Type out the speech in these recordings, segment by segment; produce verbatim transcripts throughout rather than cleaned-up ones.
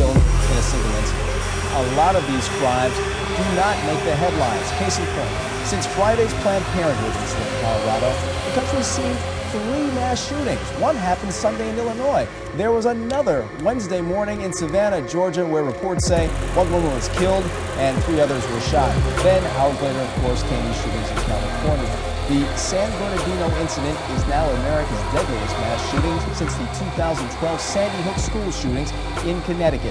killed in a single incident. A lot of these crimes do not make the headlines. Case in point, since Friday's Planned Parenthood incident in Colorado, the country's seen three mass shootings. One happened Sunday in Illinois. There was another Wednesday morning in Savannah, Georgia, where reports say one woman was killed and three others were shot. Then, hours later, of course, came these shootings in California. The San Bernardino incident is now America's deadliest mass shooting since the two thousand twelve Sandy Hook school shootings in Connecticut.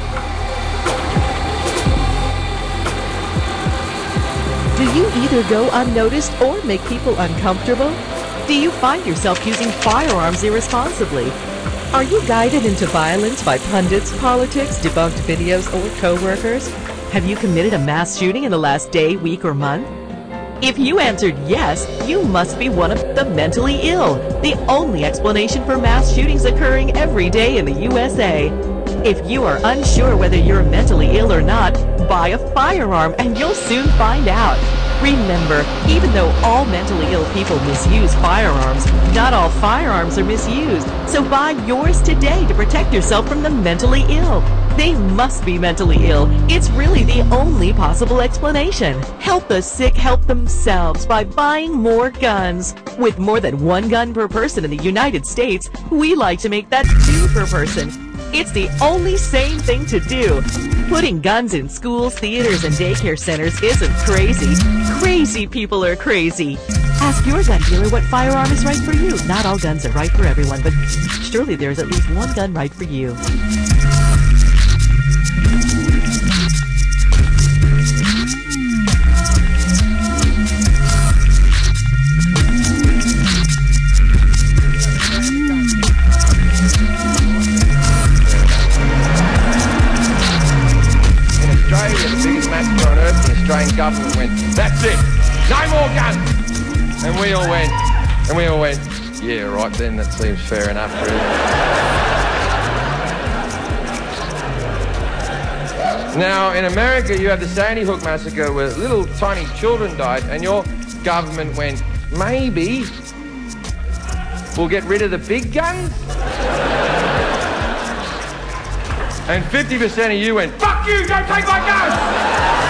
Do you either go unnoticed or make people uncomfortable? Do you find yourself using firearms irresponsibly? Are you guided into violence by pundits, politics, debunked videos, or co-workers? Have you committed a mass shooting in the last day, week, or month? If you answered yes, you must be one of the mentally ill, the only explanation for mass shootings occurring every day in the U S A. If you are unsure whether you're mentally ill or not, buy a firearm and you'll soon find out. Remember, even though all mentally ill people misuse firearms, not all firearms are misused. So buy yours today to protect yourself from the mentally ill. They must be mentally ill. It's really the only possible explanation. Help the sick help themselves by buying more guns. With more than one gun per person in the United States, we like to make that two per person. It's the only sane thing to do. Putting guns in schools, theaters, and daycare centers isn't crazy. Crazy people are crazy. Ask your gun dealer what firearm is right for you. Not all guns are right for everyone, but surely there's at least one gun right for you. Australian government went, that's it, no more guns. And we all went, and we all went, yeah, right then, that seems fair enough, really. Now, in America, you have the Sandy Hook massacre where little tiny children died, and your government went, maybe we'll get rid of the big guns? And fifty percent of you went, fuck you, don't take my guns!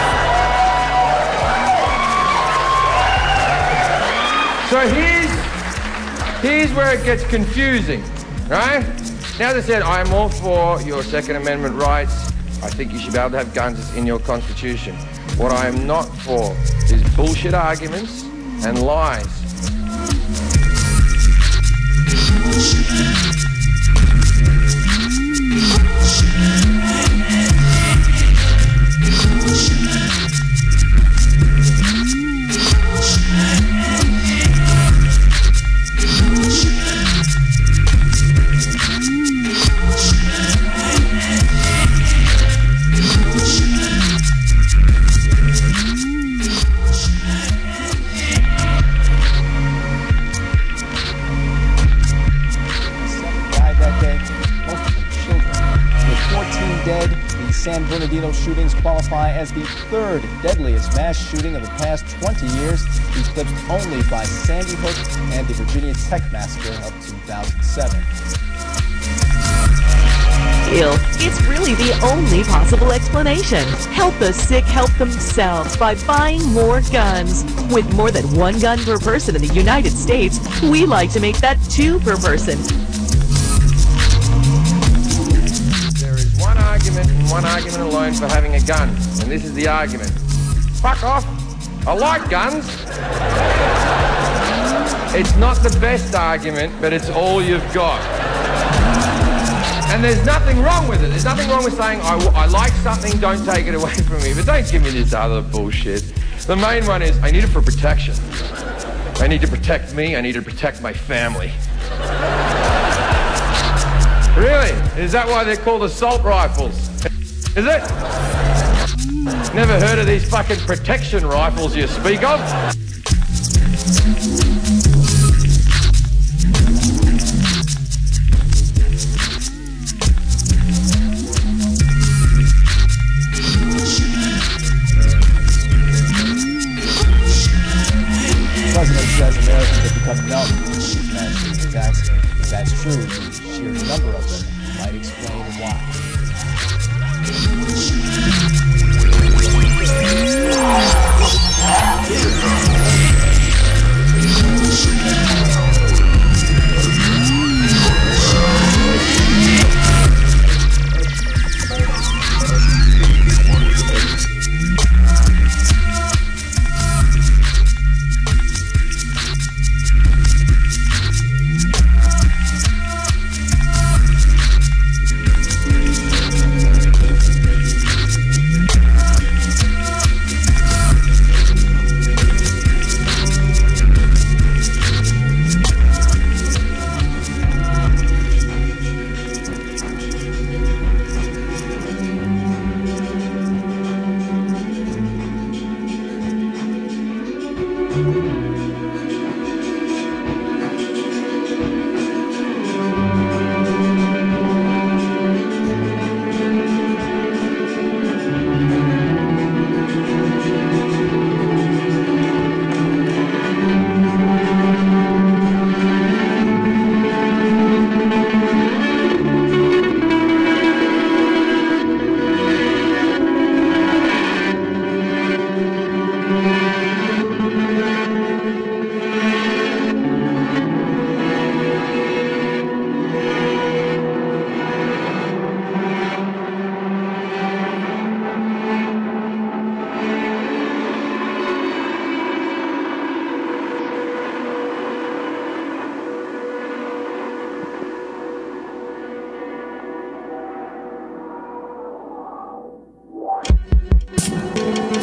So here's, here's where it gets confusing, right? Now, as I said, I'm all for your Second Amendment rights. I think you should be able to have guns in your Constitution. What I am not for is bullshit arguments and lies. San Bernardino shootings qualify as the third deadliest mass shooting of the past twenty years, eclipsed only by Sandy Hook and the Virginia Tech massacre of two thousand seven. Ill. It's really the only possible explanation. Help the sick help themselves by buying more guns. With more than one gun per person in the United States, we like to make that two per person. Argument and one argument alone for having a gun, and this is the argument. Fuck off. I like guns. It's not the best argument, but it's all you've got. And there's nothing wrong with it. There's nothing wrong with saying, I, I like something, don't take it away from me, but don't give me this other bullshit. The main one is, I need it for protection. I need to protect me, I need to protect my family. Really? Is that why they're called assault rifles? Is it? Never heard of these fucking protection rifles you speak of? The president says Americans have become numb to these mass shooting attacks. If that's true, the sheer number of them might explain why.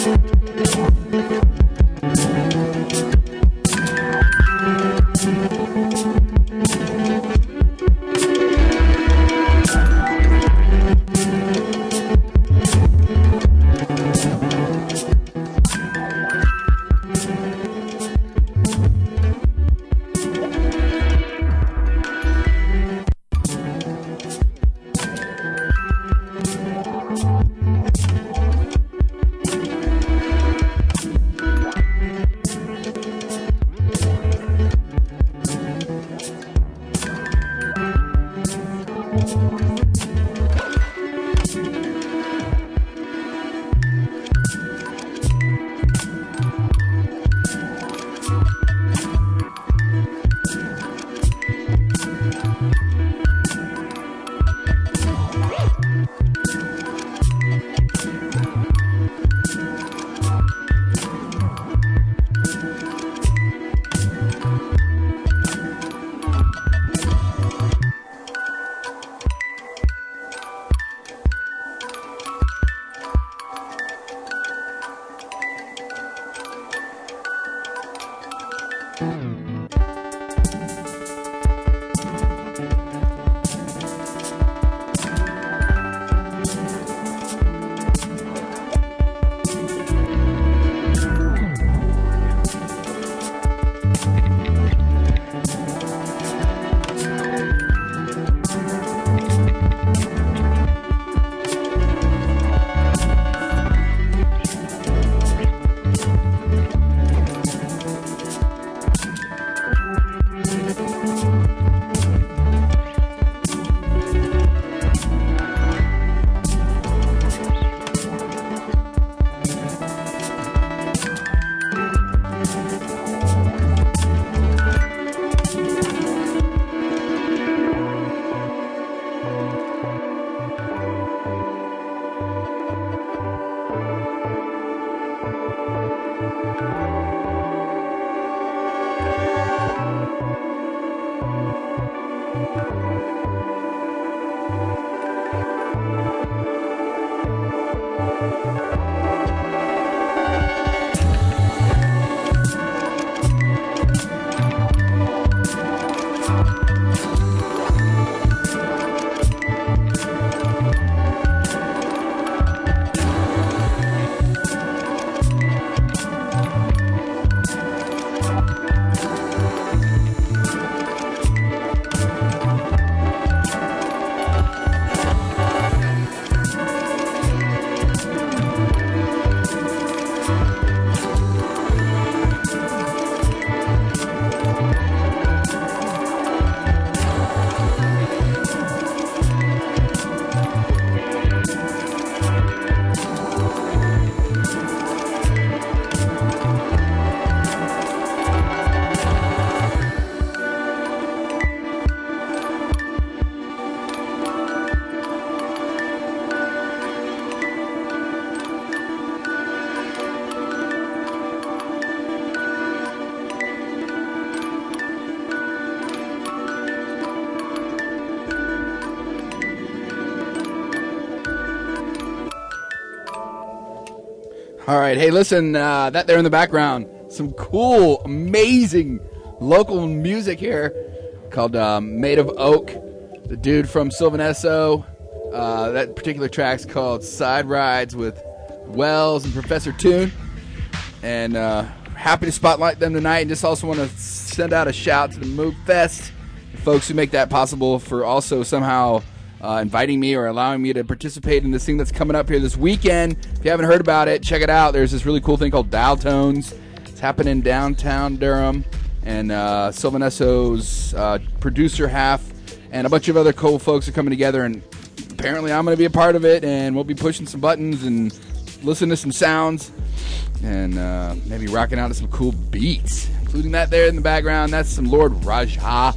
All right. Hey, listen, uh, that there in the background, some cool, amazing local music here called um, Made of Oak. The dude from Sylvan Esso. Uh, that particular track's called Side Rides with Wells and Professor Toon. And uh, happy to spotlight them tonight. And just also want to send out a shout to the Moog Fest, the folks who make that possible, for also somehow uh, inviting me or allowing me to participate in this thing that's coming up here this weekend. If you haven't heard about it, check it out. There's this really cool thing called Dial Tones. It's happening downtown Durham. And uh, Sylvan Esso's uh, producer half and a bunch of other cool folks are coming together, and apparently I'm going to be a part of it, and we'll be pushing some buttons and listening to some sounds and uh, maybe rocking out to some cool beats, including that there in the background. That's some Lord Raja.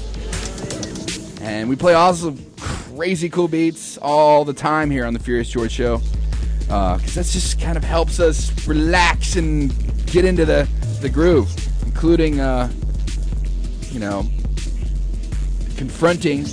And we play all some crazy cool beats all the time here on the Furious George Show, because uh, that just kind of helps us relax and get into the, the groove, including, uh, you know, confronting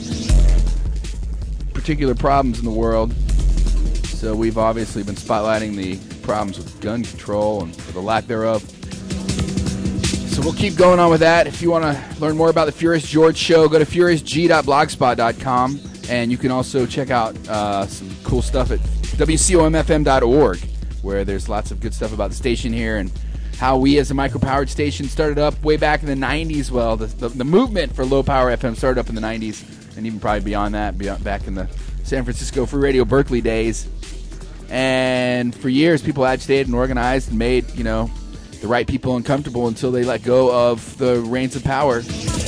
particular problems in the world. So we've obviously been spotlighting the problems with gun control and for the lack thereof. So we'll keep going on with that. If you want to learn more about the Furious George Show, go to furious g dot blogspot dot com, and you can also check out uh, some cool stuff at w c o m f m dot org, where there's lots of good stuff about the station here and how we as a micro-powered station started up way back in the nineties. Well, the, the, the movement for low-power F M started up in the nineties, and even probably beyond that, beyond, back in the San Francisco Free Radio Berkeley days. And for years, people agitated and organized and made, you know, the right people uncomfortable until they let go of the reins of power.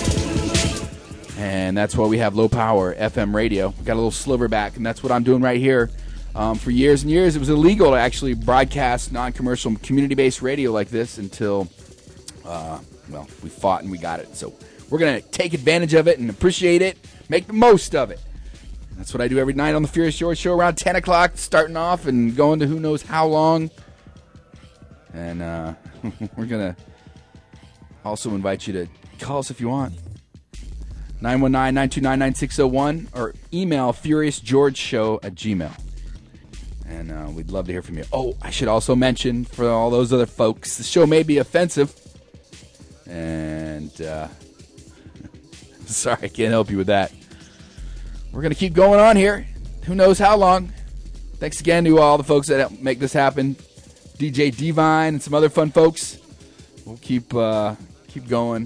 And that's why we have low-power F M radio. We got a little sliver back, and that's what I'm doing right here. Um, for years and years, it was illegal to actually broadcast non-commercial, community-based radio like this until, uh, well, we fought and we got it. So we're going to take advantage of it and appreciate it, make the most of it. That's what I do every night on the Furious George Show around ten o'clock, starting off and going to who knows how long. And uh, we're going to also invite you to call us if you want. nine one nine, nine two nine, nine six zero one or email furious george show at gmail. And uh, we'd love to hear from you. Oh, I should also mention for all those other folks, the show may be offensive. And uh, sorry, I can't help you with that. We're going to keep going on here. Who knows how long. Thanks again to all the folks that help make this happen. D J Divine and some other fun folks. We'll keep uh, keep going.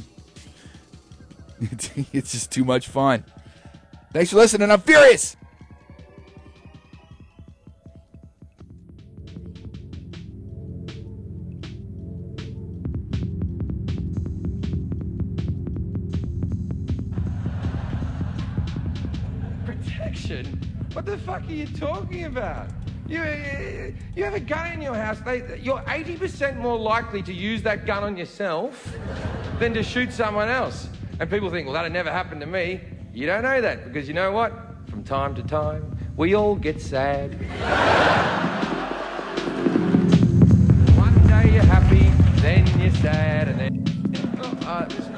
It's just too much fun. Thanks for listening. I'm Furious. Protection? What the fuck are you talking about? You, you have a gun in your house, they, you're eighty percent more likely to use that gun on yourself than to shoot someone else. And people think, well, that'll never happen to me. You don't know that, because you know what? From time to time, we all get sad. One day you're happy, then you're sad, and then... Oh, uh, this...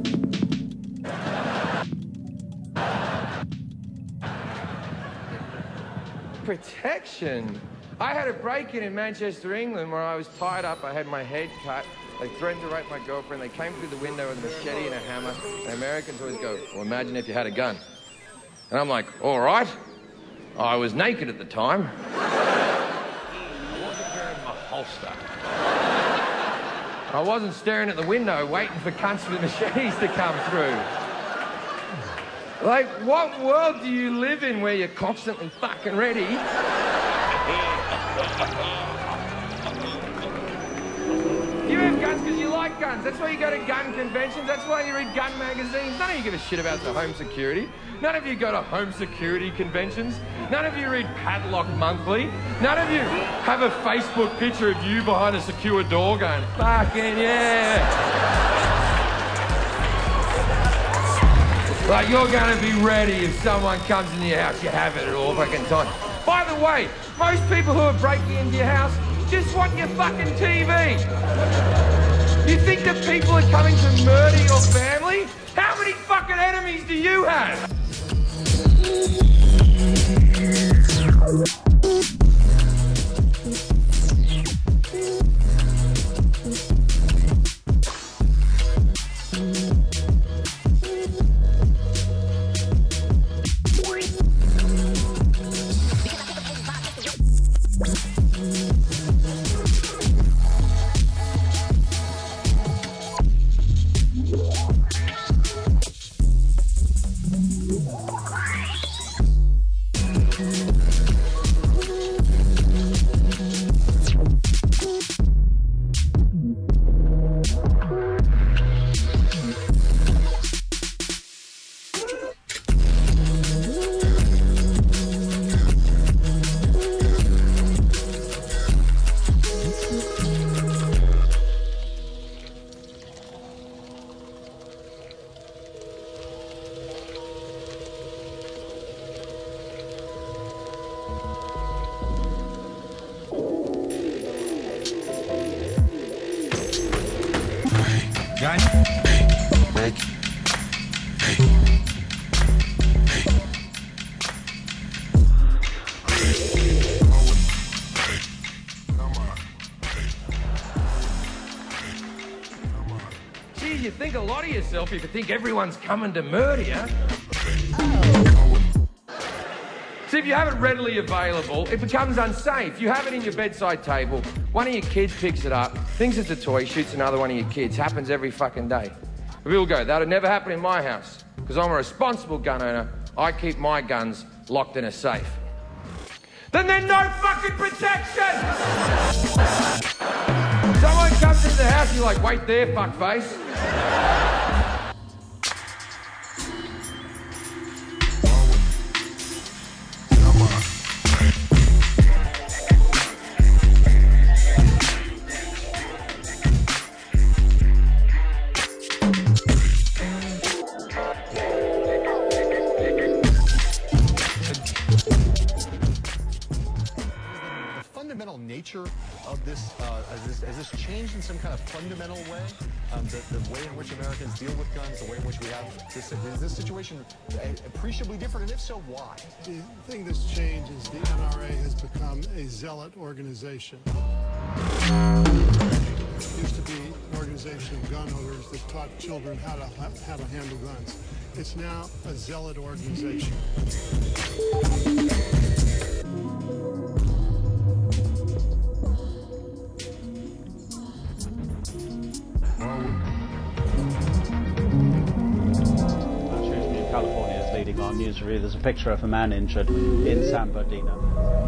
Protection? I had a break-in in Manchester, England, where I was tied up. I had my head cut. They threatened to rape my girlfriend. They came through the window with a machete and a hammer. The Americans always go, well, imagine if you had a gun. And I'm like, all right. I was naked at the time. I wasn't wearing my holster. I wasn't staring at the window waiting for cunts with machetes to come through. Like, what world do you live in where you're constantly fucking ready? You have guns because you like guns. That's why you go to gun conventions. That's why you read gun magazines. None of you give a shit about the home security. None of you go to home security conventions. None of you read Padlock Monthly. None of you have a Facebook picture of you behind a secure door going, fucking yeah. Like, you're going to be ready if someone comes into your house. You have it at all fucking time. By the way, most people who are breaking into your house just want your fucking T V. You think that people are coming to murder your family? How many fucking enemies do you have? Come on. you think a lot of yourself if you think everyone's coming to murder you. So if you have it readily available, it becomes unsafe. You have it in your bedside table, one of your kids picks it up, thinks it's a toy, shoots another one of your kids. Happens every fucking day. We'll go, that would never happen in my house, because I'm a responsible gun owner. I keep my guns locked in a safe. Then there's no fucking protection! Someone comes into the house, you're like, wait there, fuckface. Nature of this, uh, has this, has this changed in some kind of fundamental way? Um, the, the way in which Americans deal with guns, the way in which we have this, is this situation appreciably different, and if so, why? The thing that's changed is the N R A has become a zealot organization. It used to be an organization of gun owners that taught children how to how to handle guns. It's now a zealot organization. California is leading our news review. There's a picture of a man injured in San Bernardino.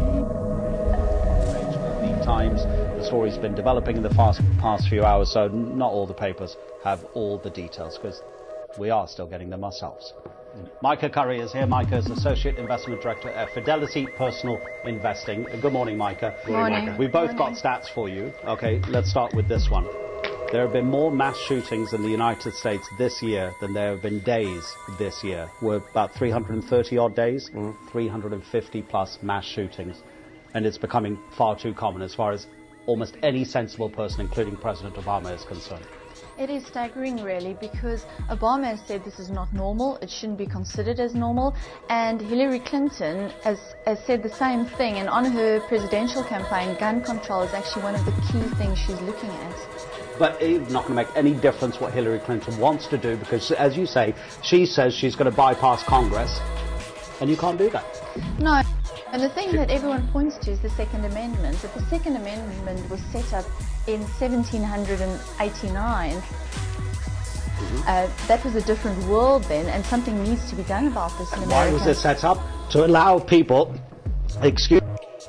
The Times. The story's been developing in the fast, past few hours, so not all the papers have all the details because we are still getting them ourselves. Micah Curry is here. Micah is Associate Investment Director at Fidelity Personal Investing. Good morning, Micah. Good morning. Micah. We've both morning. got stats for you. Okay, let's start with this one. There have been more mass shootings in the United States this year than there have been days this year. We're about three hundred thirty odd days, mm. three hundred fifty plus mass shootings. And it's becoming far too common as far as almost any sensible person, including President Obama, is concerned. It is staggering, really, because Obama has said this is not normal, it shouldn't be considered as normal, and Hillary Clinton has, has said the same thing, and on her presidential campaign, gun control is actually one of the key things she's looking at. But it's not going to make any difference what Hillary Clinton wants to do because, as you say, she says she's going to bypass Congress, and you can't do that. No. And the thing that everyone points to is the Second Amendment. But the Second Amendment was set up in seventeen eighty-nine. Mm-hmm. Uh, that was a different world then, and something needs to be done about this in America. Why was it set up? To allow people, excuse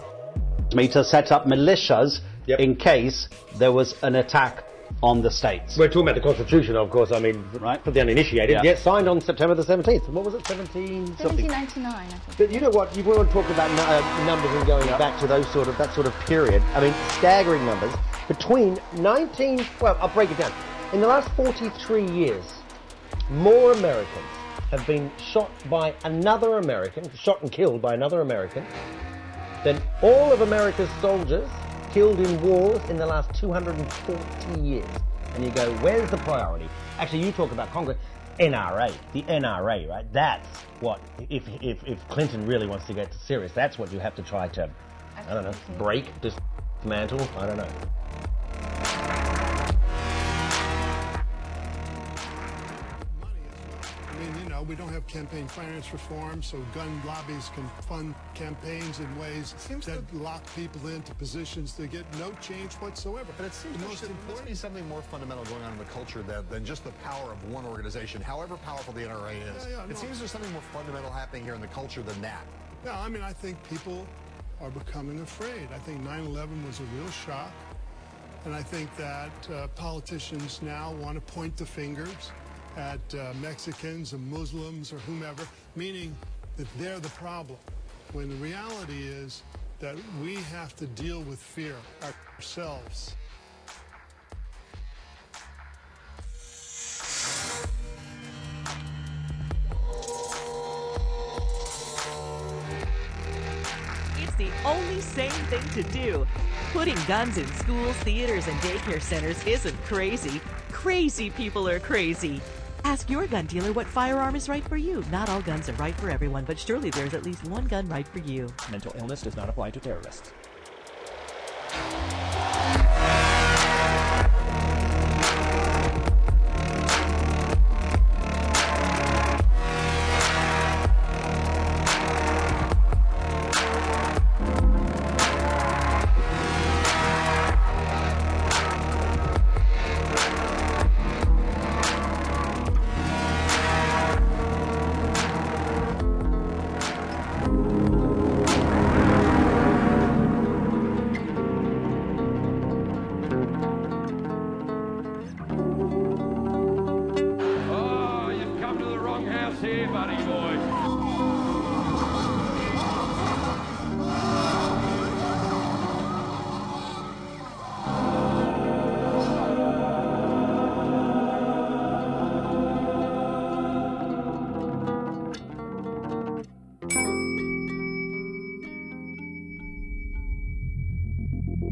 me, to set up militias yep. in case there was an attack on the states. We're talking about the Constitution, of course, I mean, right. for the uninitiated, yeah. yet signed on September the seventeenth. What was it, seventeen? seventeen ninety-nine, I think. But you know what, you want to talk about uh, numbers and going yep. back to those sort of, that sort of period. I mean, staggering numbers. Between nineteen, well, I'll break it down. In the last forty-three years, more Americans have been shot by another American, shot and killed by another American, than all of America's soldiers killed in wars in the last two hundred forty years. And you go, where's the priority? Actually, you talk about Congress, N R A, the N R A, right? That's what, if, if, if Clinton really wants to get serious, that's what you have to try to, I don't know, break, dismantle, I don't know. We don't have campaign finance reform, so gun lobbies can fund campaigns in ways that lock people into positions that get no change whatsoever. But it seems the most important must be something more fundamental going on in the culture than, than just the power of one organization, however powerful the N R A is. Yeah, yeah, it no. seems there's something more fundamental happening here in the culture than that. Yeah, I mean, I think people are becoming afraid. I think nine eleven was a real shock, and I think that uh, politicians now want to point the fingers at uh, Mexicans or Muslims or whomever, meaning that they're the problem, when the reality is that we have to deal with fear ourselves. It's the only sane thing to do. Putting guns in schools, theaters, and daycare centers isn't crazy. Crazy people are crazy. Ask your gun dealer what firearm is right for you. Not all guns are right for everyone, but surely there's at least one gun right for you. Mental illness does not apply to terrorists.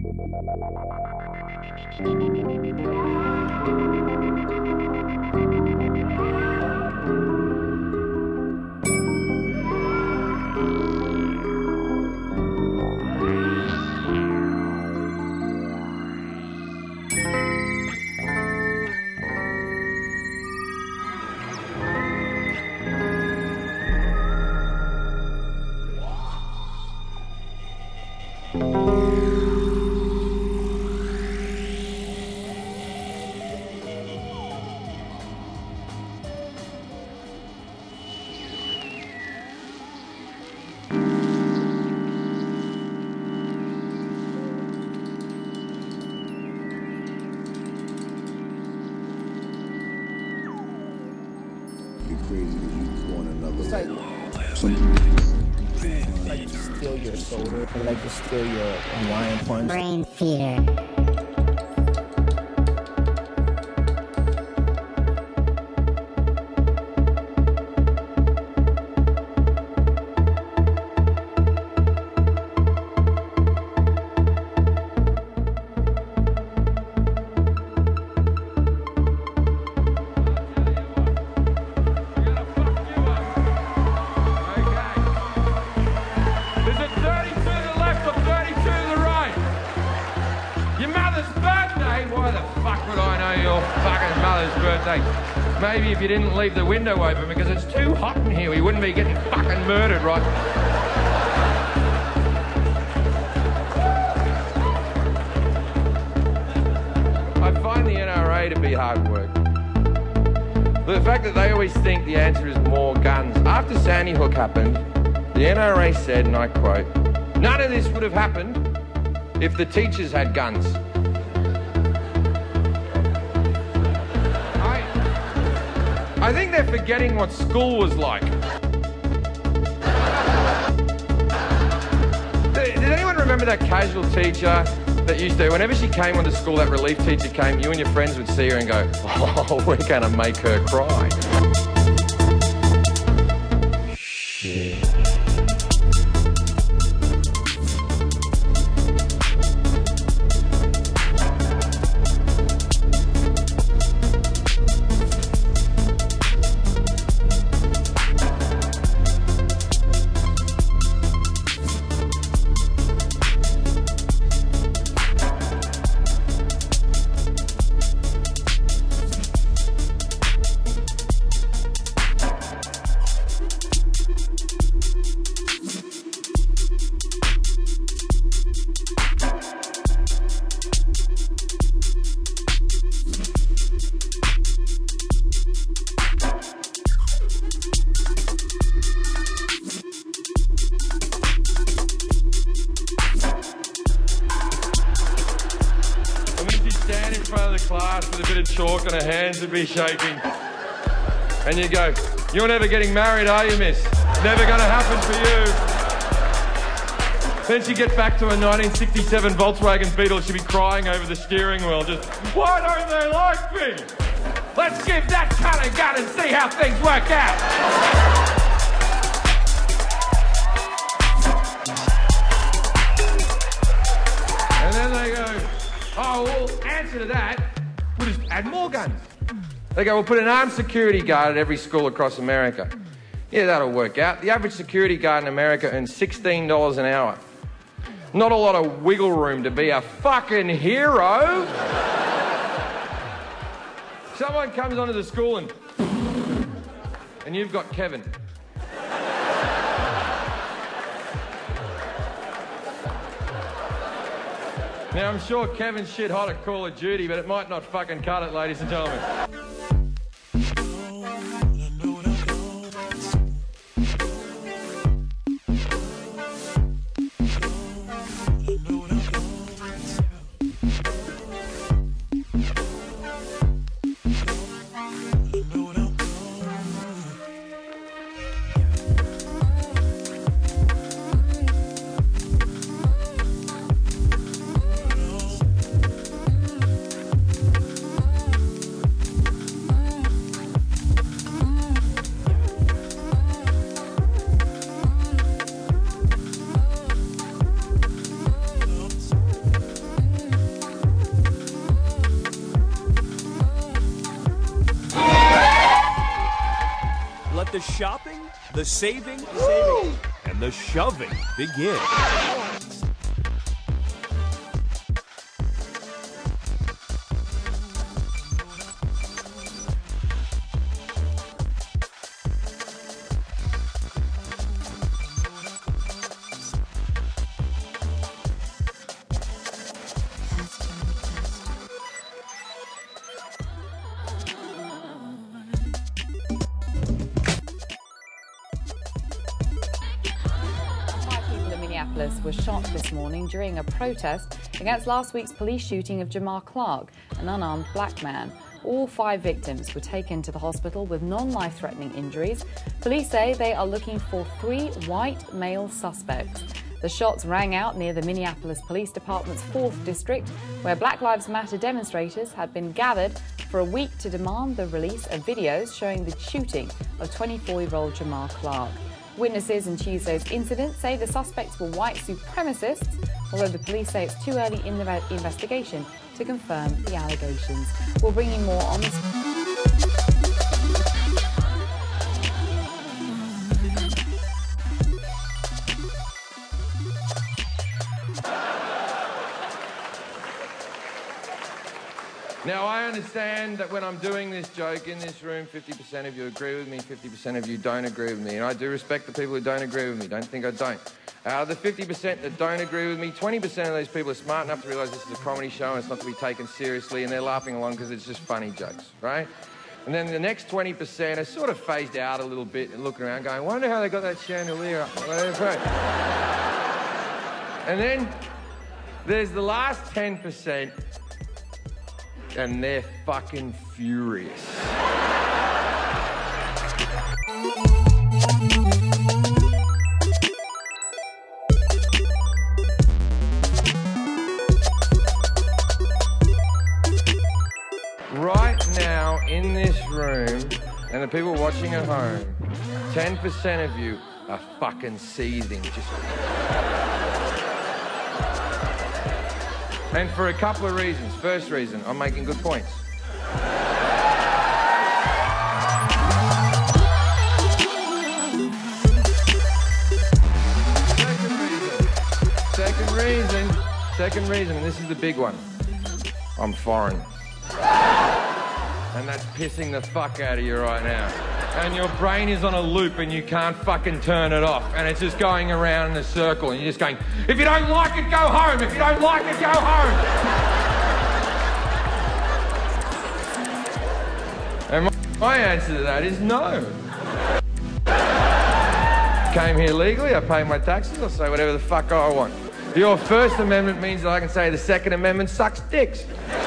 Steal your soda. I like to steal your Hawaiian punch. Brain feeder. Maybe if you didn't leave the window open because it's too hot in here, we wouldn't be getting fucking murdered, right? I find the N R A to be hard work. The fact that they always think the answer is more guns. After Sandy Hook happened, the N R A said, and I quote, "None of this would have happened if the teachers had guns." I think they're forgetting what school was like. Did anyone remember that casual teacher that used to, whenever she came onto school, that relief teacher came, you and your friends would see her and go, "Oh, we're going to make her cry." Shit. Chalk on her hands would be shaking. And you go, "You're never getting married, are you, miss? Never going to happen for you." Then she gets back to a nineteen sixty-seven Volkswagen Beetle, she'd be crying over the steering wheel, just, "Why don't they like me? Let's give that cunt a gun and see how things work out." And then they go, "Oh, well, answer to that, we'll just add more guns." They go, "We'll put an armed security guard at every school across America." Yeah, that'll work out. The average security guard in America earns sixteen dollars an hour. Not a lot of wiggle room to be a fucking hero. Someone comes onto the school and... and you've got Kevin. Now, I'm sure Kevin's shit hot at Call of Duty, but it might not fucking cut it, ladies and gentlemen. the shopping, the saving, the saving and the shoving begin. Was shot this morning during a protest against last week's police shooting of Jamar Clark, an unarmed black man. All five victims were taken to the hospital with non-life-threatening injuries. Police say they are looking for three white male suspects. The shots rang out near the Minneapolis Police Department's fourth District, where Black Lives Matter demonstrators had been gathered for a week to demand the release of videos showing the shooting of twenty-four-year-old Jamar Clark. Witnesses in Tuesday's incident say the suspects were white supremacists, although the police say it's too early in the investigation to confirm the allegations. We'll bring you more on this. Now, I understand that when I'm doing this joke in this room, fifty percent of you agree with me, fifty percent of you don't agree with me. And I do respect the people who don't agree with me. Don't think I don't. Out of the fifty percent that don't agree with me, twenty percent of those people are smart enough to realise this is a comedy show and it's not to be taken seriously, and they're laughing along because it's just funny jokes, right? And then the next twenty percent are sort of phased out a little bit and looking around going, wonder how they got that chandelier up. And then there's the last ten percent, and they're fucking furious. Right now, in this room, and the people watching at home, ten percent of you are fucking seething. Just... And for a couple of reasons. First reason, I'm making good points. Second reason, second reason, second reason, and this is the big one. I'm foreign. And that's pissing the fuck out of you right now. And your brain is on a loop and you can't fucking turn it off. And it's just going around in a circle and you're just going, if you don't like it, go home. If you don't like it, go home. And my, my answer to that is no. Came here legally, I pay my taxes, I'll say whatever the fuck I want. Your First Amendment means that I can say the Second Amendment sucks dicks.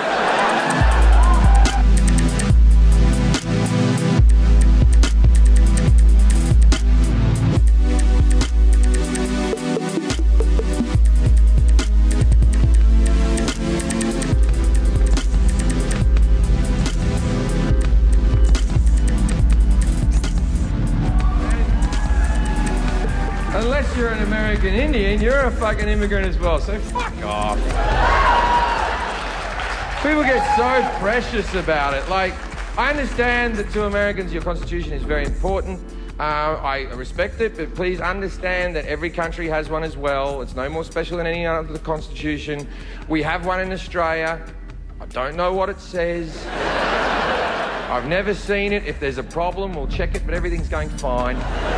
Unless you're an American Indian, you're a fucking immigrant as well, so fuck off. People get so precious about it. Like, I understand that to Americans your Constitution is very important. Uh, I respect it, but please understand that every country has one as well. It's no more special than any other Constitution. We have one in Australia. I don't know what it says. I've never seen it. If there's a problem, we'll check it, but everything's going fine.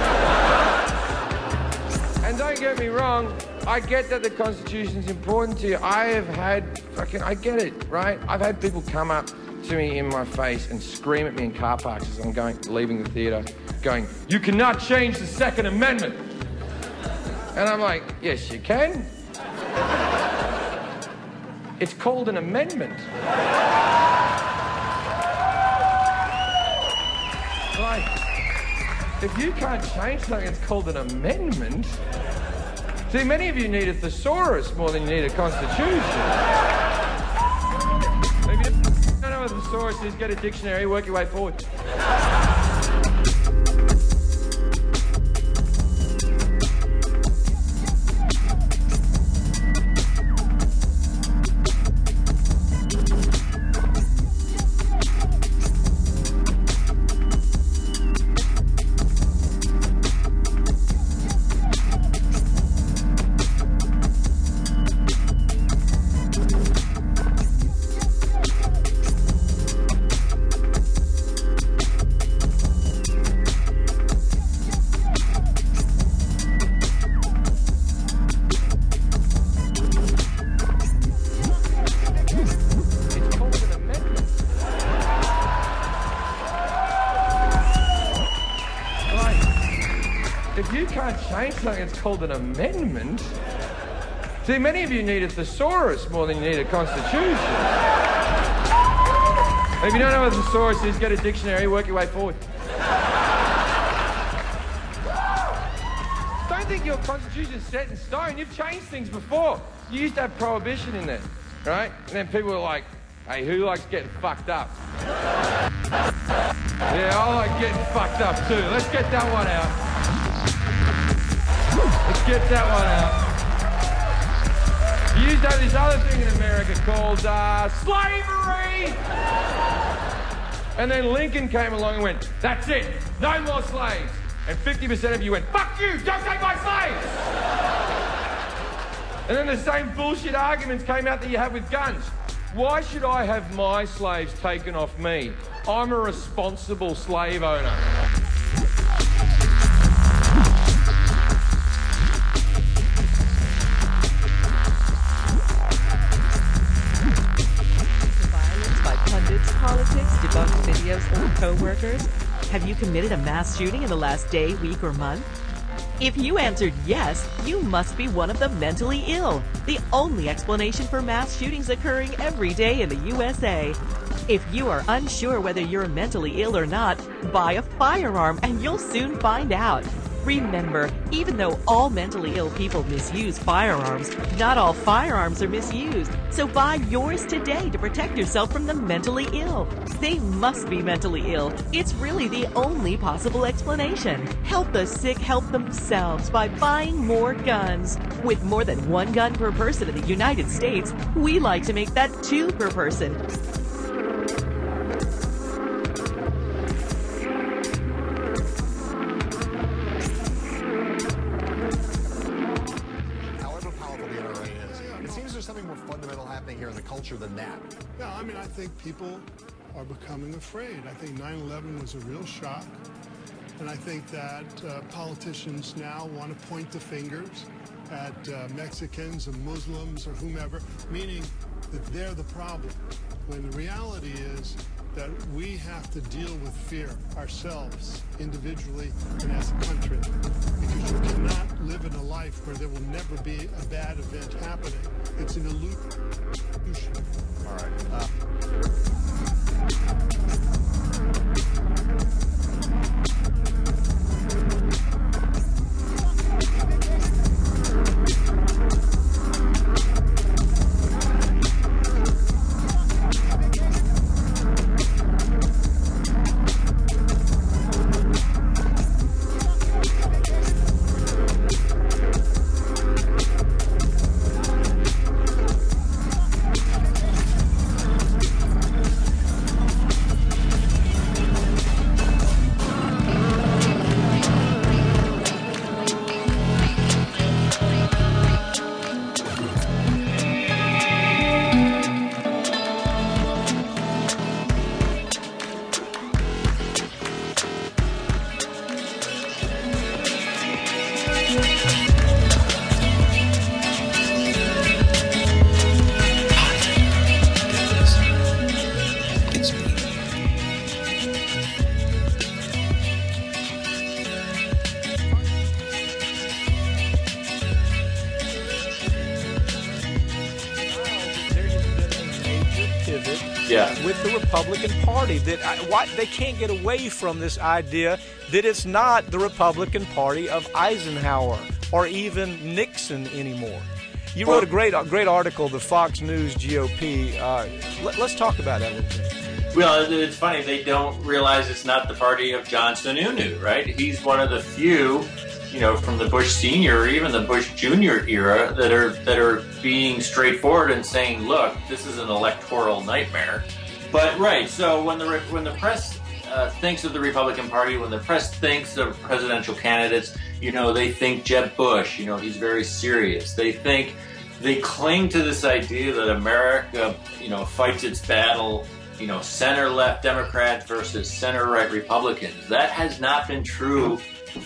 And don't get me wrong, I get that the Constitution's important to you. I have had fucking, I get it, right? I've had people come up to me in my face and scream at me in car parks as I'm going, leaving the theatre, going, you cannot change the Second Amendment. And I'm like, yes, you can. It's called an amendment. Like, if you can't change something, it's called an amendment. See, many of you need a thesaurus more than you need a constitution. If you don't know what a thesaurus is, get a dictionary, work your way forward. can't change something. It's called an amendment. See, many of you need a thesaurus more than you need a constitution. If you don't know what a thesaurus is, get a dictionary, work your way forward. Don't think your constitution's set in stone. You've changed things before. You used to have prohibition in there, right? And then people were like, hey, who likes getting fucked up? Yeah, I like getting fucked up too. Let's get that one out. Let's get that one out. You used to have this other thing in America called uh, slavery. And then Lincoln came along and went, that's it, no more slaves. And fifty percent of you went, fuck you, don't take my slaves. And then the same bullshit arguments came out that you have with guns. Why should I have my slaves taken off me? I'm a responsible slave owner. Violence by pundits, politics, debunked videos, or co-workers? Have you committed a mass shooting in the last day, week, or month? If you answered yes, you must be one of the mentally ill, the only explanation for mass shootings occurring every day in the U S A. If you are unsure whether you're mentally ill or not, buy a firearm and you'll soon find out. Remember, even though all mentally ill people misuse firearms, not all firearms are misused. So buy yours today to protect yourself from the mentally ill. They must be mentally ill. It's really the only possible explanation. Help the sick help themselves by buying more guns. With more than one gun per person in the United States, we like to make that two per person. Than that. Yeah, I mean, I think people are becoming afraid. I think nine eleven was a real shock. And I think that uh, politicians now want to point the fingers at uh, Mexicans or Muslims or whomever, meaning that they're the problem. When the reality is that we have to deal with fear ourselves, individually and as a country. Because you cannot live in a life where there will never be a bad event happening. It's an illusion. All right. Uh with the Republican Party, that I, why, they can't get away from this idea that it's not the Republican Party of Eisenhower or even Nixon anymore. You wrote a great great article, the Fox News G O P. Uh, let, let's talk about that a little bit. Well, it's funny, they don't realize it's not the party of John Sununu, right? He's one of the few, you know, from the Bush Senior or even the Bush Junior era that are that are being straightforward and saying, look, this is an electoral nightmare. But right, so when the when the press uh, thinks of the Republican Party, when the press thinks of presidential candidates, you know, they think Jeb Bush. You know, he's very serious. They think they cling to this idea that America, you know, fights its battle, you know, center-left Democrats versus center-right Republicans. That has not been true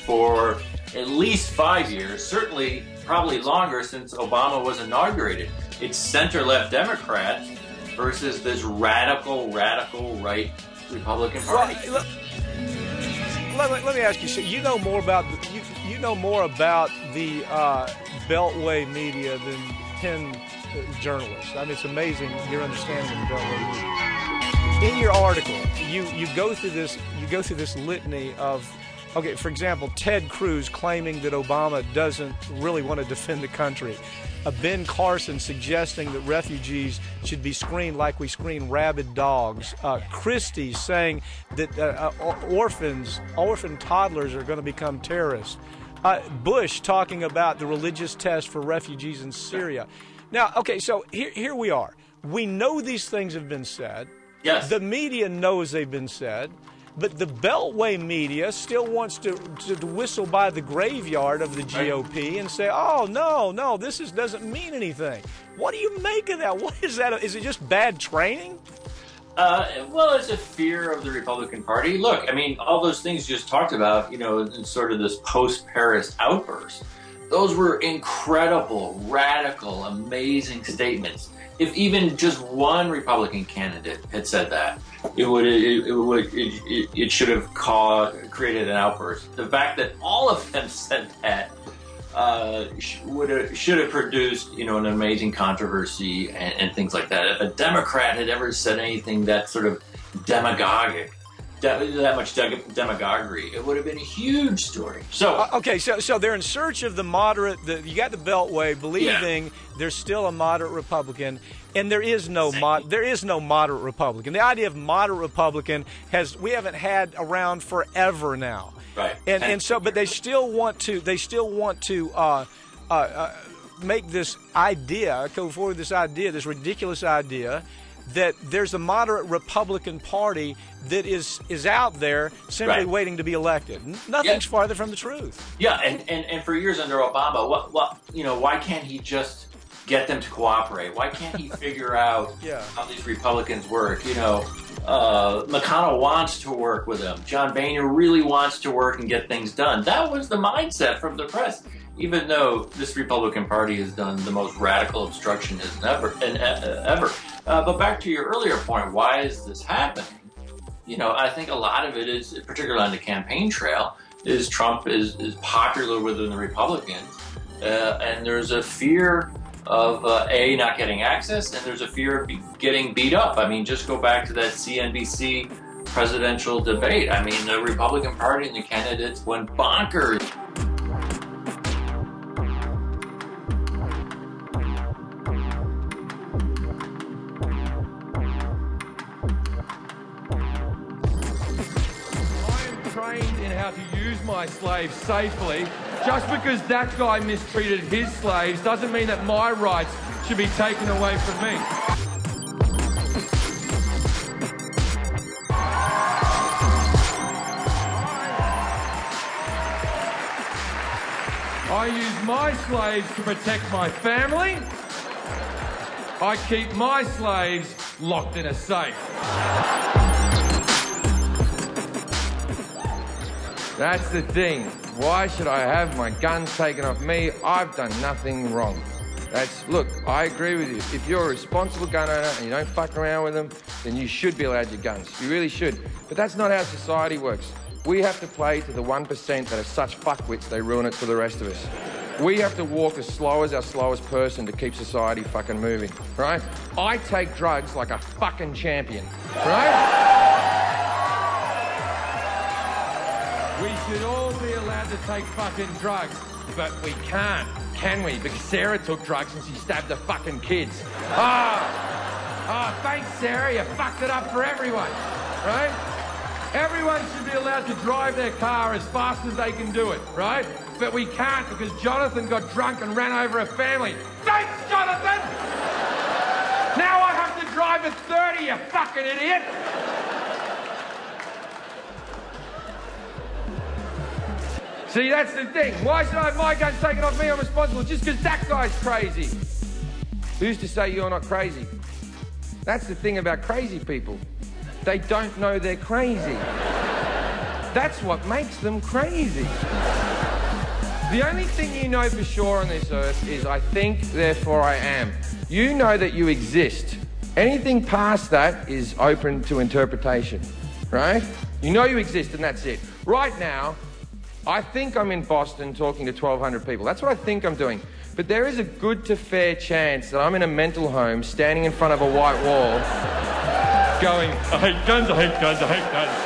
for at least five years, certainly probably longer since Obama was inaugurated. It's center-left Democrats versus this radical, radical right Republican Party. Well, let, let, let me ask you, so you know more about, the, you, you know more about the uh, Beltway media than ten journalists. I mean, it's amazing your understanding of the Beltway media. In your article, you, you go through this you go through this litany of, okay, for example, Ted Cruz claiming that Obama doesn't really want to defend the country. Uh, Ben Carson suggesting that refugees should be screened like we screen rabid dogs. Uh, Christie saying that uh, uh, orphans, orphan toddlers are going to become terrorists. Uh, Bush talking about the religious test for refugees in Syria. Now, okay, so here, here we are. We know these things have been said. Yes. The media knows they've been said. But the Beltway media still wants to, to, to whistle by the graveyard of the G O P and say, oh, no, no, this is, doesn't mean anything. What do you make of that? What is that? Is it just bad training? Uh, well, it's a fear of the Republican Party. Look, I mean, all those things you just talked about, you know, in sort of this post-Paris outburst, those were incredible, radical, amazing statements. If even just one Republican candidate had said that, it would it, it would it, it, it should have caused, created an outburst. The fact that all of them said that uh, would have, should have produced, you know, an amazing controversy and, and things like that. If a Democrat had ever said anything that sort of demagogic, that much demagoguery, it would have been a huge story. So uh, okay, so so they're in search of the moderate. The, you got the Beltway believing yeah. there's still a moderate Republican, and there is no mod, there is no moderate Republican. The idea of moderate Republican has we haven't had around forever now. Right. And and so, but they still want to. They still want to. Uh, uh, uh, make this idea, go forward this idea, this ridiculous idea, that there's a moderate Republican Party that is is out there simply right. waiting to be elected. Nothing's yeah. farther from the truth. Yeah, and, and, and for years under Obama, what what you know, why can't he just get them to cooperate? Why can't he figure out yeah. how these Republicans work? You know, uh, McConnell wants to work with them. John Boehner really wants to work and get things done. That was the mindset from the press. Even though this Republican Party has done the most radical obstructionism ever, and uh, ever. Uh, but back to your earlier point, why is this happening? You know, I think a lot of it is, particularly on the campaign trail, is Trump is, is popular within the Republicans, uh, and there's a fear of uh, A, not getting access, and there's a fear of be- getting beat up. I mean, just go back to that C N B C presidential debate. I mean, the Republican Party and the candidates went bonkers. To use my slaves safely. Just because that guy mistreated his slaves doesn't mean that my rights should be taken away from me. I use my slaves to protect my family. I keep my slaves locked in a safe. That's the thing. Why should I have my guns taken off me? I've done nothing wrong. That's, look, I agree with you. If you're a responsible gun owner and you don't fuck around with them, then you should be allowed your guns. You really should. But that's not how society works. We have to play to the one percent that are such fuckwits they ruin it for the rest of us. We have to walk as slow as our slowest person to keep society fucking moving, right? I take drugs like a fucking champion, right? We should all be allowed to take fucking drugs, but we can't, can we? Because Sarah took drugs and she stabbed the fucking kids. Ah, oh, oh, thanks, Sarah, you fucked it up for everyone, right? Everyone should be allowed to drive their car as fast as they can do it, right? But we can't because Jonathan got drunk and ran over a family. Thanks, Jonathan! Now I have to drive at thirty, you fucking idiot! See, that's the thing. Why should I have my guns taken off me? I'm responsible just because that guy's crazy. Who's to say you're not crazy? That's the thing about crazy people. They don't know they're crazy. That's what makes them crazy. The only thing you know for sure on this earth is I think, therefore I am. You know that you exist. Anything past that is open to interpretation, right? You know you exist and that's it. Right now, I think I'm in Boston talking to twelve hundred people. That's what I think I'm doing. But there is a good to fair chance that I'm in a mental home standing in front of a white wall going, I hate guns, I hate guns, I hate guns.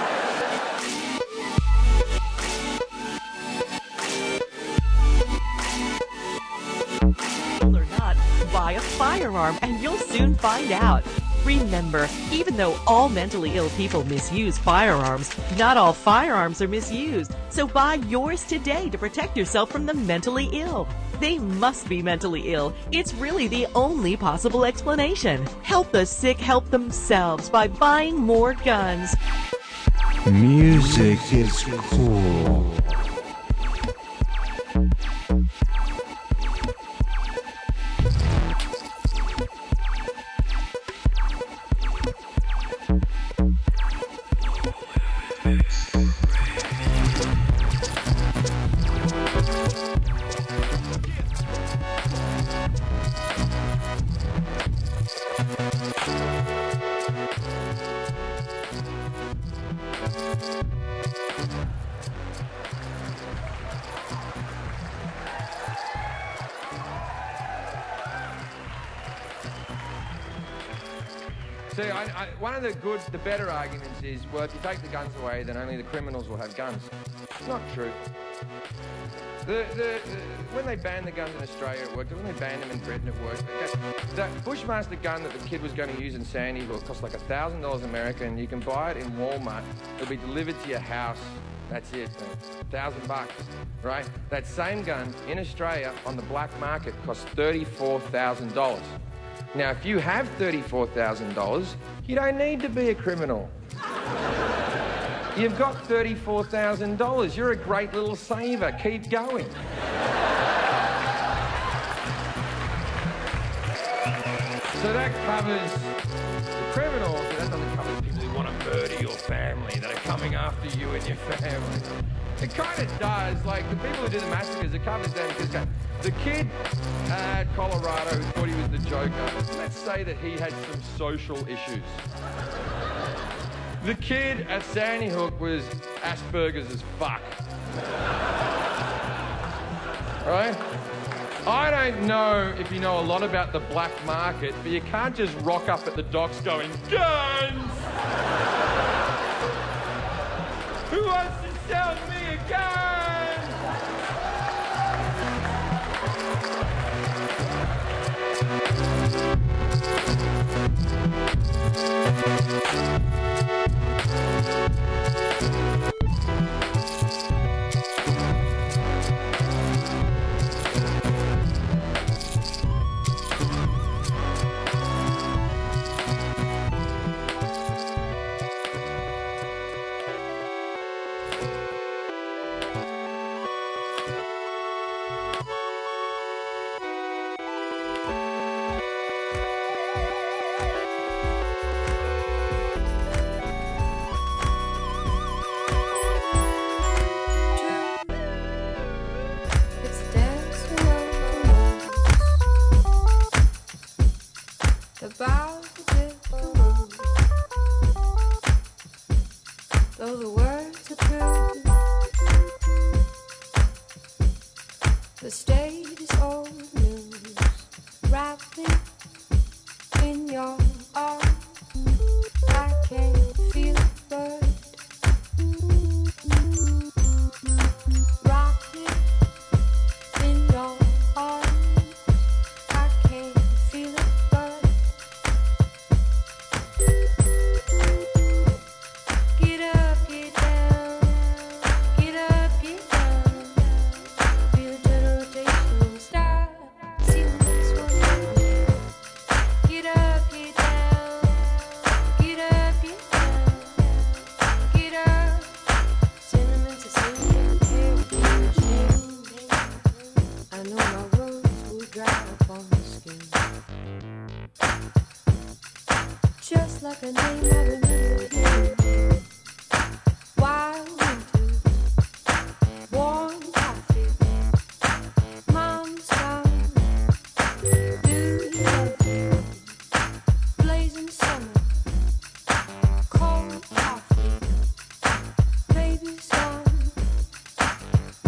Or not, buy a firearm and you'll soon find out. Remember, even though all mentally ill people misuse firearms, not all firearms are misused. So buy yours today to protect yourself from the mentally ill. They must be mentally ill. It's really the only possible explanation. Help the sick help themselves by buying more guns. Music is cool. See, I, I, one of the good, the better arguments is, well, if you take the guns away, then only the criminals will have guns. It's not true. The, the, the, when they banned the guns in Australia, it worked. When they banned them in Britain, it worked. Okay. That Bushmaster gun that the kid was going to use in Sandy Hook cost like one thousand dollars American. You can buy it in Walmart. It'll be delivered to your house. That's it, a thousand bucks, right? That same gun in Australia on the black market costs thirty-four thousand dollars. Now, if you have thirty-four thousand dollars, you don't need to be a criminal. You've got thirty-four thousand dollars. You're a great little saver. Keep going. So that covers the criminals, but that doesn't cover the people who want to murder your family, that are coming after you and your family. It kind of does. Like, the people who do the massacres, it covers them because the kid at Colorado who thought he was the Joker, let's say that he had some social issues. The kid at Sandy Hook was Asperger's as fuck. Right? I don't know if you know a lot about the black market, but you can't just rock up at the docks going, guns! Who wants to sell me a gun? Though the words are true, the state is old news, wrapping in your arms. I can feel it burn, rocking in your arms. I can feel it burn. Get up, get down, get up, get down. Feel the turn rotation start. See the next one. Get up, get down, get up, get down, get up. Sentiments are sinking, carrying change. I know my roads will dry up on the skin. Just like a name I remember hearing. Wild winters, warm coffee, mom's gone, do you love you? Blazing summer, cold coffee, baby's gone,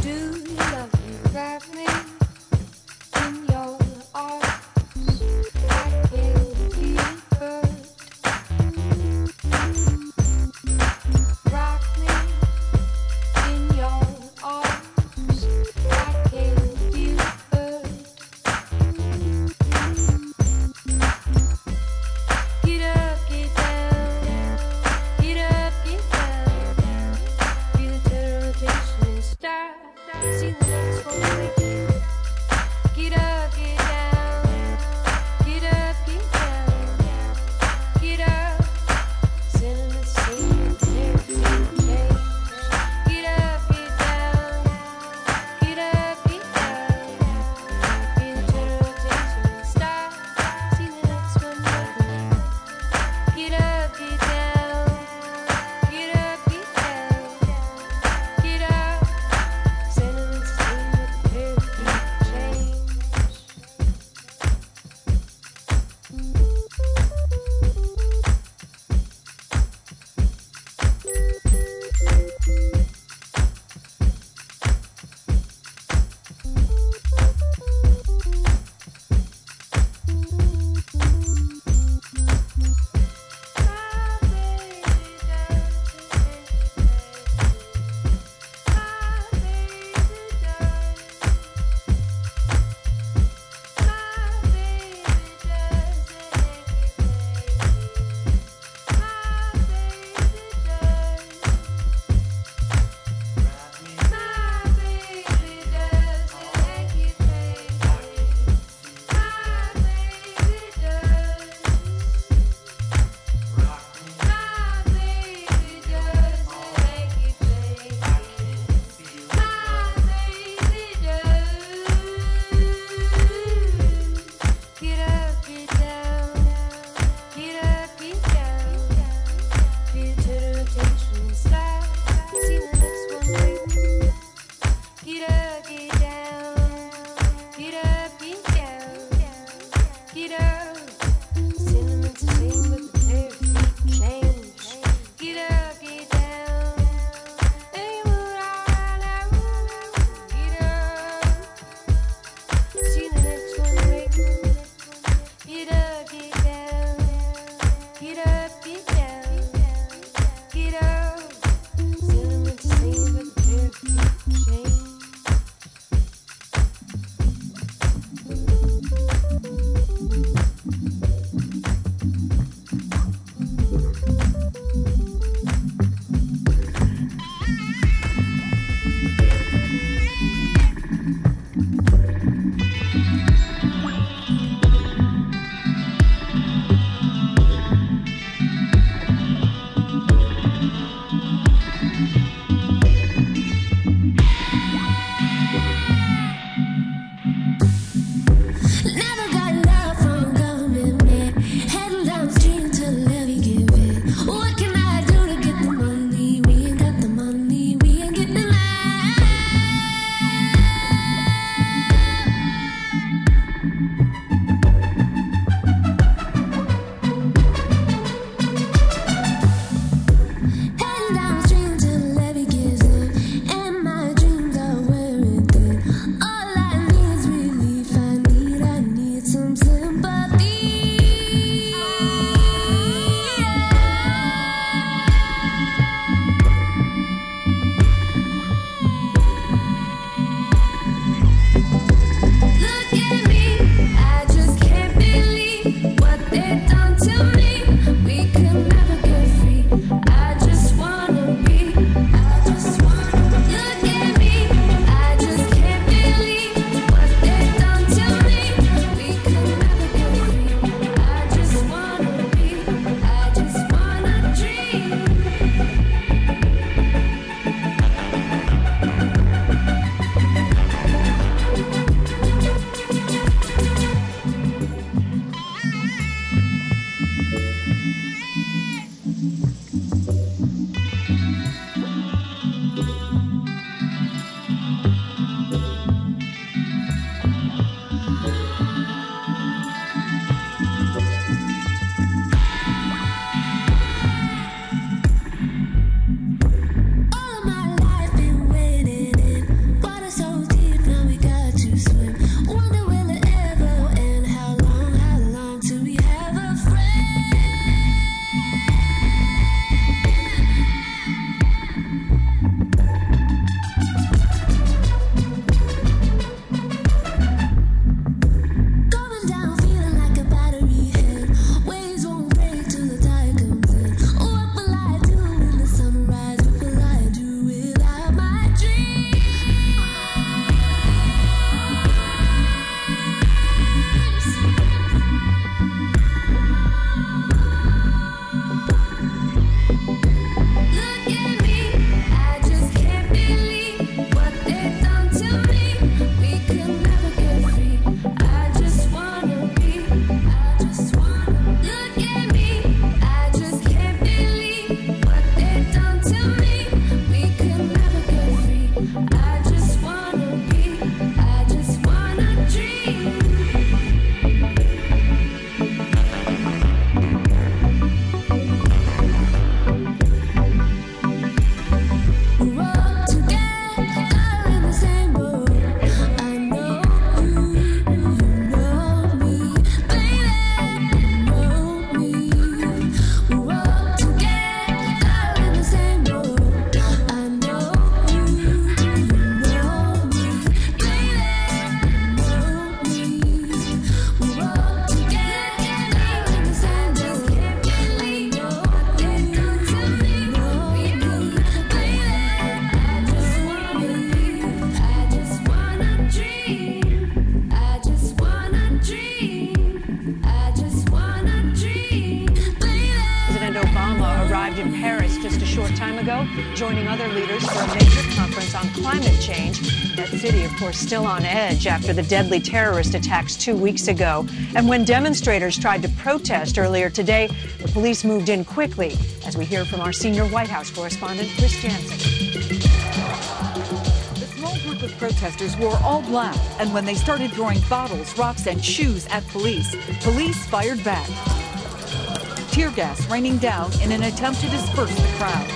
in Paris just a short time ago, joining other leaders for a major conference on climate change. That city, of course, still on edge after the deadly terrorist attacks two weeks ago. And when demonstrators tried to protest earlier today, the police moved in quickly, as we hear from our senior White House correspondent, Chris Jansen. The small group of protesters wore all black, and when they started throwing bottles, rocks, and shoes at police, police fired back. Tear gas raining down in an attempt to disperse the crowd.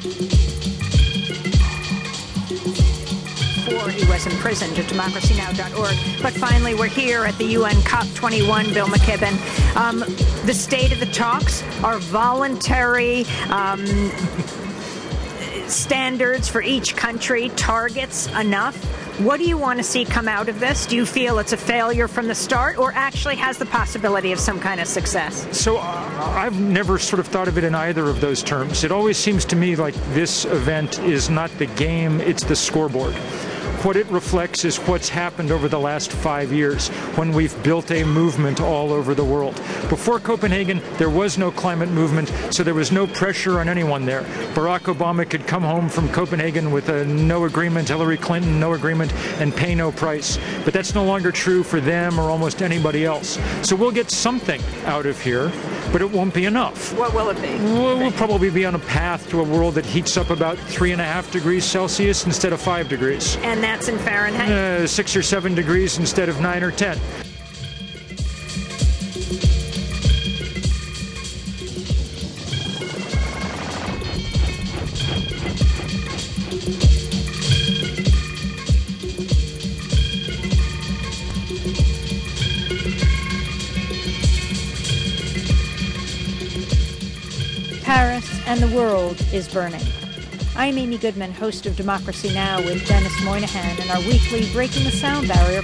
Before he was imprisoned at democracy now dot org. But finally, we're here at the U N COP twenty-one, Bill McKibben. Um, the state of the talks are voluntary um, standards for each country, targets enough. What do you want to see come out of this? Do you feel it's a failure from the start, or actually has the possibility of some kind of success? So uh, I've never sort of thought of it in either of those terms. It always seems to me like this event is not the game, it's the scoreboard. What it reflects is what's happened over the last five years when we've built a movement all over the world. Before Copenhagen, there was no climate movement, so there was no pressure on anyone there. Barack Obama could come home from Copenhagen with a no agreement, Hillary Clinton, no agreement, and pay no price. But that's no longer true for them or almost anybody else. So we'll get something out of here, but it won't be enough. What will it be? We'll, we'll probably be on a path to a world that heats up about three and a half degrees Celsius instead of five degrees. And that's in Fahrenheit? Uh, six or seven degrees instead of nine or ten. Paris and the world is burning. I'm Amy Goodman, host of Democracy Now! With Dennis Moynihan and our weekly Breaking the Sound Barrier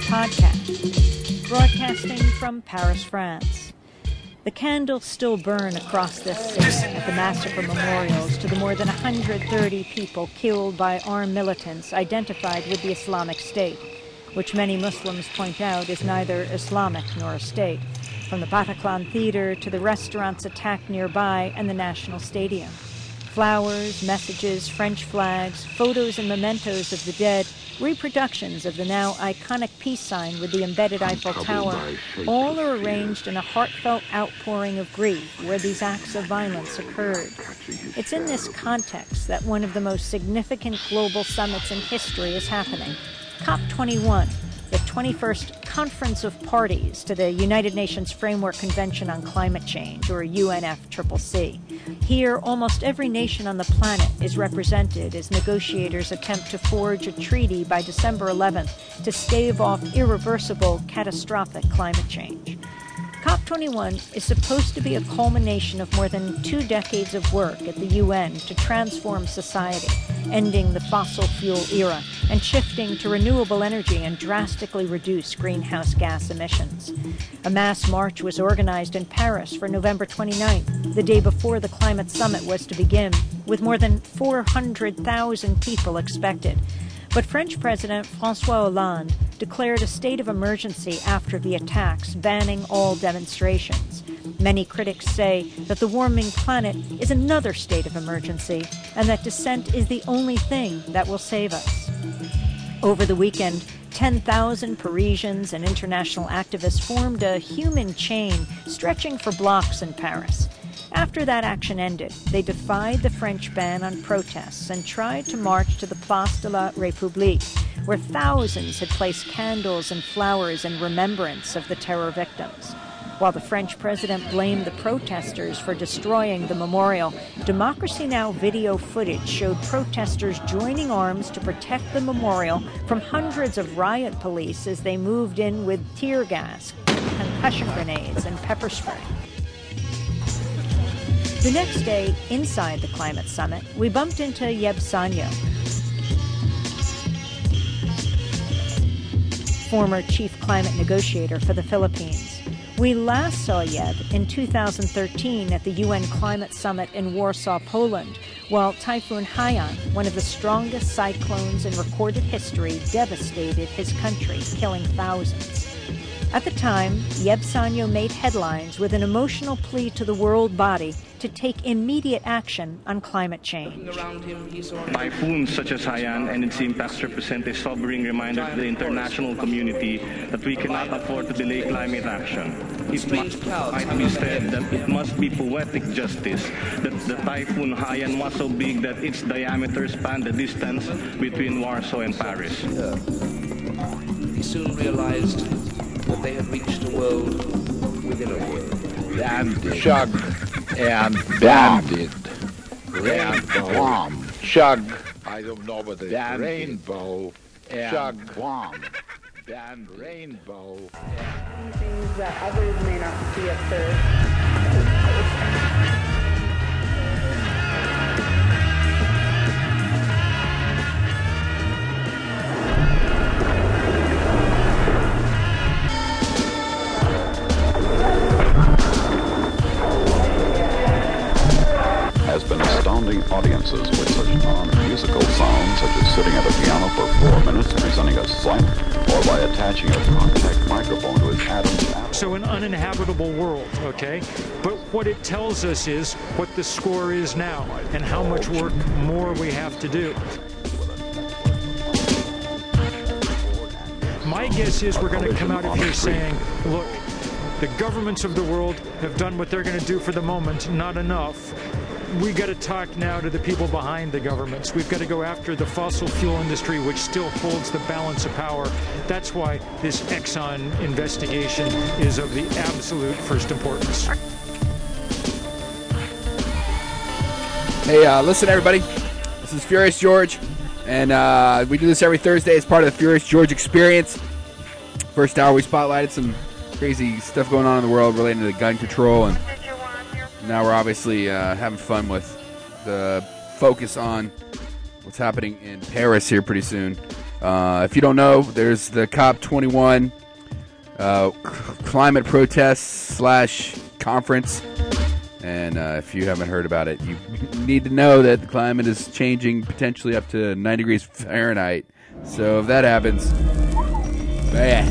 podcast, broadcasting from Paris, France. The candles still burn across this city at the massacre memorials to the more than one hundred thirty people killed by armed militants identified with the Islamic State, which many Muslims point out is neither Islamic nor a state, from the Bataclan Theater to the restaurants attacked nearby and the National Stadium. Flowers, messages, French flags, photos and mementos of the dead, reproductions of the now iconic peace sign with the embedded Eiffel Tower, all are arranged in a heartfelt outpouring of grief where these acts of violence occurred. It's in this context that one of the most significant global summits in history is happening, COP twenty-one, the twenty-first Conference of Parties to the United Nations Framework Convention on Climate Change, or U N F C C C. Here, almost every nation on the planet is represented as negotiators attempt to forge a treaty by December eleventh to stave off irreversible, catastrophic climate change. COP twenty-one is supposed to be a culmination of more than two decades of work at the U N to transform society, ending the fossil fuel era and shifting to renewable energy and drastically reduce greenhouse gas emissions. A mass march was organized in Paris for November twenty-ninth, the day before the climate summit was to begin, with more than four hundred thousand people expected. But French President François Hollande declared a state of emergency after the attacks, banning all demonstrations. Many critics say that the warming planet is another state of emergency and that dissent is the only thing that will save us. Over the weekend, ten thousand Parisians and international activists formed a human chain stretching for blocks in Paris. After that action ended, they defied the French ban on protests and tried to march to the Place de la République, where thousands had placed candles and flowers in remembrance of the terror victims. While the French president blamed the protesters for destroying the memorial, Democracy Now! Video footage showed protesters joining arms to protect the memorial from hundreds of riot police as they moved in with tear gas, concussion grenades, and pepper spray. The next day, inside the climate summit, we bumped into Yeb Sanyo, former chief climate negotiator for the Philippines. We last saw Yeb in two thousand thirteen at the U N Climate Summit in Warsaw, Poland, while Typhoon Haiyan, one of the strongest cyclones in recorded history, devastated his country, killing thousands. At the time, Yeb Sanyo made headlines with an emotional plea to the world body to take immediate action on climate change. Typhoons such as Haiyan and its impacts represent a sobering reminder to the international community that we cannot afford to delay climate action. It must, might be said that it must be poetic justice that the typhoon Haiyan was so big that its diameter spanned the distance between Warsaw and Paris. He soon realized that they had reached a world within a world. Banded. Chug and banded. Rainbow. Chug. I don't know what it is. Rainbow. Chug. Bomb. Band rainbow. Things that others may not see at first. Has been astounding audiences with such non-musical sounds, such as sitting at a piano for four minutes presenting a slang, or by attaching a contact microphone to his Adam's apple. So an uninhabitable world, okay? But what it tells us is what the score is now and how much work more we have to do. My guess is we're going to come out of here saying, look, the governments of the world have done what they're going to do for the moment, not enough. We got to talk now to the people behind the governments. We've got to go after the fossil fuel industry, which still holds the balance of power. That's why this Exxon investigation is of the absolute first importance. Hey, uh, listen, everybody. This is Furious George, and uh, we do this every Thursday as part of the Furious George Experience. First hour, we spotlighted some crazy stuff going on in the world relating to gun control, and now we're obviously uh, having fun with the focus on what's happening in Paris here pretty soon. Uh, if you don't know, there's the COP twenty-one uh, climate protests slash conference. And uh, if you haven't heard about it, you need to know that the climate is changing potentially up to nine degrees Fahrenheit. So if that happens, man.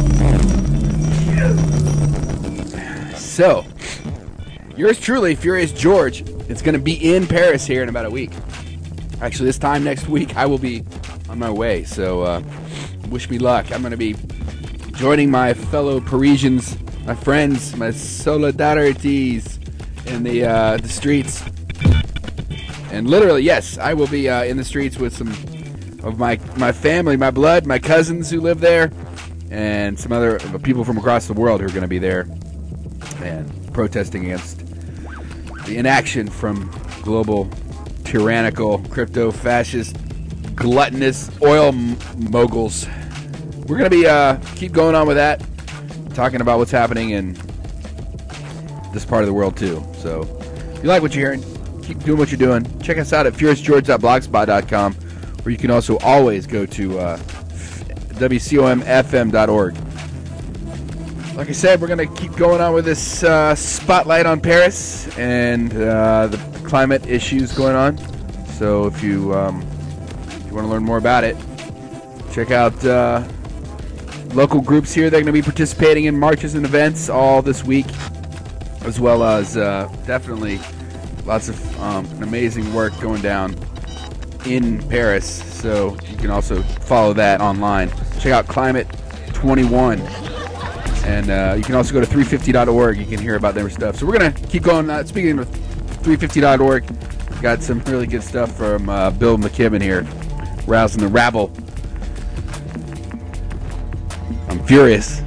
So, yours truly, Furious George, it's going to be in Paris here in about a week. Actually, this time next week, I will be on my way. So, uh, wish me luck. I'm going to be joining my fellow Parisians, my friends, my solidarities in the uh, the streets. And literally, yes, I will be uh, in the streets with some of my, my family, my blood, my cousins who live there, and some other people from across the world who are going to be there and protesting against the inaction from global, tyrannical, crypto-fascist, gluttonous oil m- moguls. We're going to be uh, keep going on with that, talking about what's happening in this part of the world too. So if you like what you're hearing, keep doing what you're doing. Check us out at furious george dot blogspot dot com, or you can also always go to uh, w c o m f m dot org. Like I said, we're going to keep going on with this uh, spotlight on Paris and uh, the climate issues going on. So if you, um, if you want to learn more about it, check out uh, local groups here. They're going to be participating in marches and events all this week, as well as uh, definitely lots of um, amazing work going down in Paris. So you can also follow that online. Check out Climate twenty-one. And uh, you can also go to three fifty dot org. You can hear about their stuff. So we're going to keep going. Uh, speaking of three fifty dot org, got some really good stuff from uh, Bill McKibben here, rousing the rabble. I'm furious.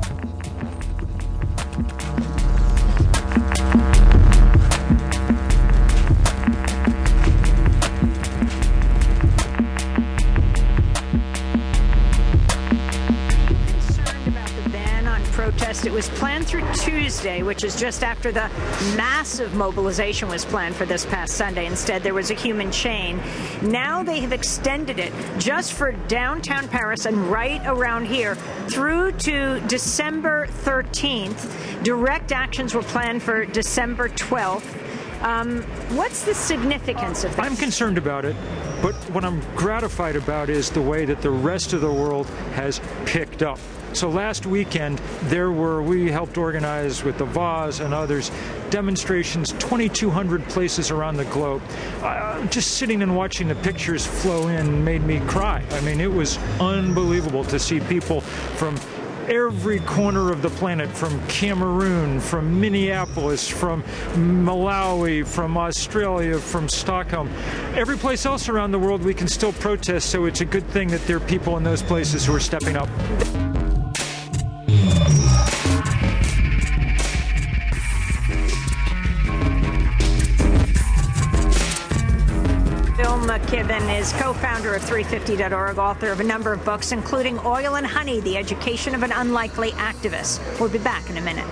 It was planned through Tuesday, which is just after the massive mobilization was planned for this past Sunday. Instead, there was a human chain. Now they have extended it just for downtown Paris and right around here through to December thirteenth. Direct actions were planned for December twelfth. Um, what's the significance of that? I'm concerned about it, but what I'm gratified about is the way that the rest of the world has picked up. So last weekend, there were, we helped organize with the Vaz and others, demonstrations, twenty-two hundred places around the globe. Uh, just sitting and watching the pictures flow in made me cry. I mean, it was unbelievable to see people from every corner of the planet, from Cameroon, from Minneapolis, from Malawi, from Australia, from Stockholm. Every place else around the world we can still protest, so it's a good thing that there are people in those places who are stepping up. Bill McKibben is co-founder of three fifty dot org, author of a number of books, including Oil and Honey, The Education of an Unlikely Activist. We'll be back in a minute.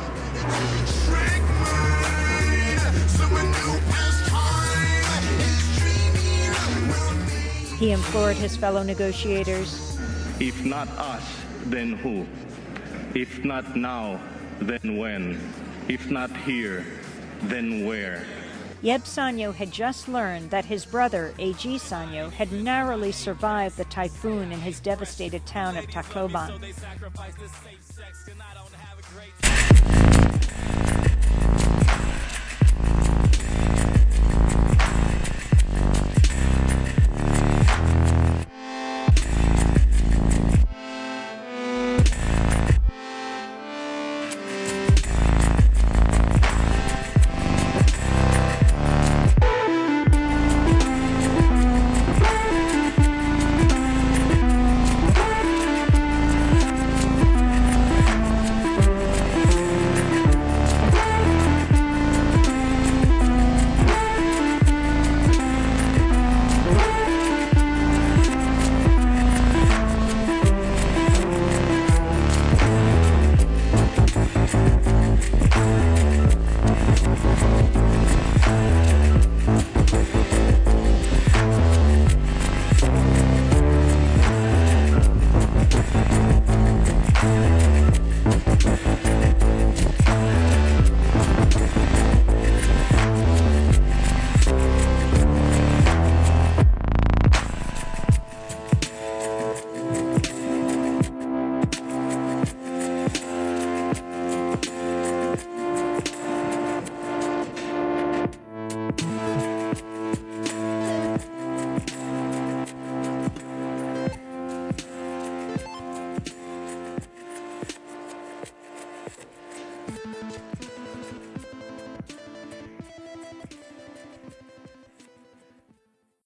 He implored his fellow negotiators. If not us, then who? If not now, then when? If not here, then where? Yeb Sanyo had just learned that his brother, A G Sanyo, had narrowly survived the typhoon in his devastated town of Tacloban.